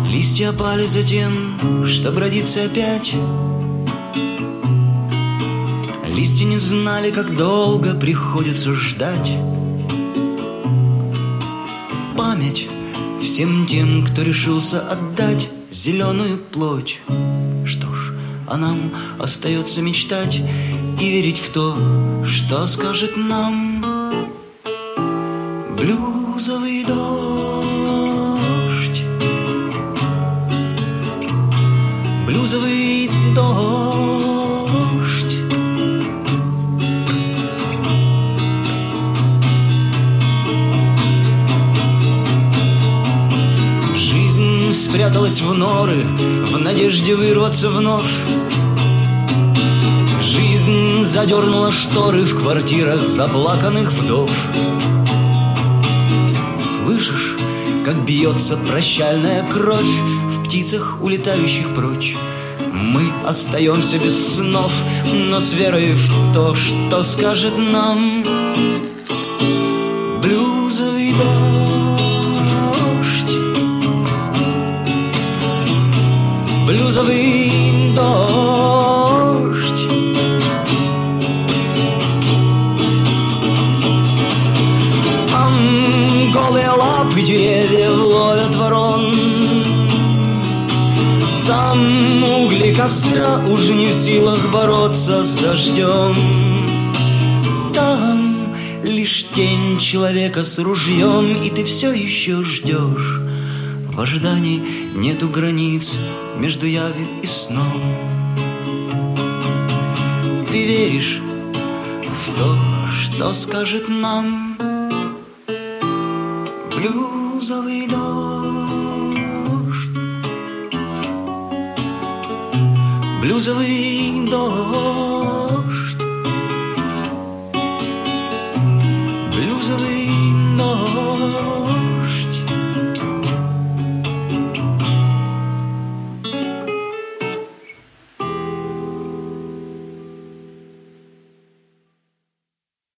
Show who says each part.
Speaker 1: Листья опали за тем, чтоб родиться опять. Листья не знали, как долго приходится ждать. Память всем тем, кто решился отдать зеленую плоть. Что ж, а нам остается мечтать и верить в то, что скажет нам блюзовый дождь. Блюзовый дождь. Жизнь спряталась в норы в надежде вырваться вновь. Жизнь задернула шторы в квартирах заплаканных вдов. Слышишь, как бьется прощальная кровь в птицах, улетающих прочь? Мы остаемся без снов, но с верой в то, что скажет нам блюзовый дождь. Блюзовый дождь. Голые лапы деревьев ловят ворон. Там угли костра уж не в силах бороться с дождем. Там лишь тень человека с ружьем, и ты все еще ждешь. В ожидании нету границ между явью и сном. Ты веришь в то, что скажет нам блюзовый дождь. Блюзовый дождь.